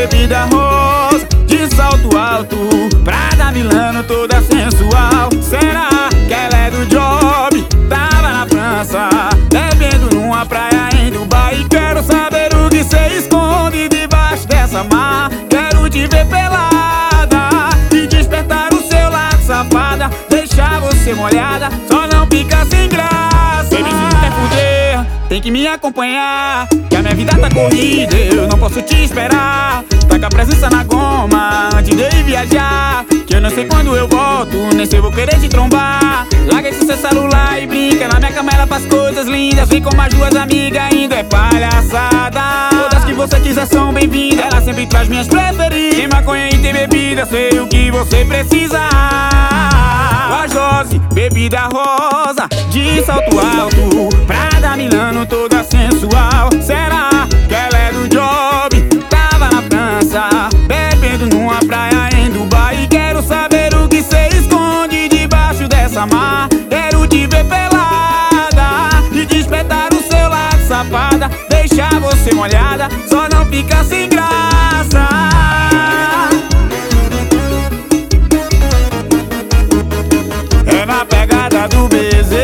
bebida rosa, de salto alto, Prada Milano toda sensual. Será que ela é do job? Tava na França, bebendo numa praia em Dubai. Quero saber o que cê esconde debaixo dessa mar. Quero te ver pelada e despertar o seu lado safada, deixar você molhada, só não fica sem graça. Baby, se tu quer fuder, tem que me acompanhar, que a minha vida tá corrida, eu não posso te esperar. Tá com a presença na goma antes de eu ir viajar, que eu não sei quando eu volto, nem sei eu vou querer te trombar. Larga esse seu celular e brinca, na minha cama ela faz coisas lindas. Vem com mais duas amigas, ainda é palhaçada. Todas que você quiser são bem-vindas, ela sempre traz minhas preferidas. Tem maconha e tem bebida, sei o que você precisa. Guajose, bebida rosa, de salto alto, Prada Milano toda sensual. Será que ela é do job? Tava na França, bebendo numa praia em Dubai. Quero saber o que cê esconde debaixo dessa mar. Quero te ver pelada e despertar o seu lado safada, deixar você molhada, só não fica sem graça. É na pegada do BZ,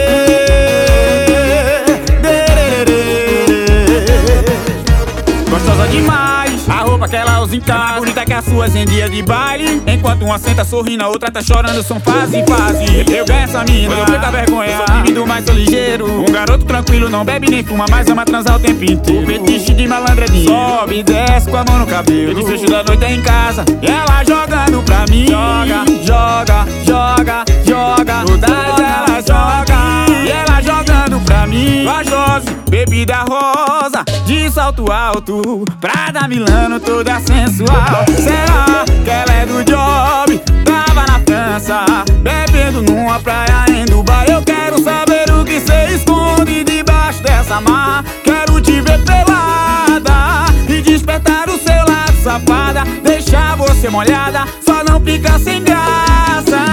gostosa demais, a roupa que ela usa em casa, mais bonita que as suas em dia de baile. Enquanto uma senta sorrindo, a outra tá chorando, são fase em fase. Eu ganho essa mina, eu perco a vergonha, eu sou tímido, mas sou ligeiro. Um garoto tranquilo, não bebe nem fuma, mas ama transar o tempo inteiro. O fetiche de malandra é dinheiro, sobe e desce com a mão no cabelo. O desfecho da noite é em casa, e ela jogando pra mim. Joga, joga, joga, joga, todas elas jogam, e ela jogando pra mim. Guajose, bebida rosa, de salto alto, Prada Milano toda sensual. Será que ela é do job? Tava na França, bebendo numa praia em Dubai. Eu quero saber o que cê esconde debaixo dessa mar. Quero te ver pelada e despertar o seu lado safada, deixar você molhada, só não fica sem graça.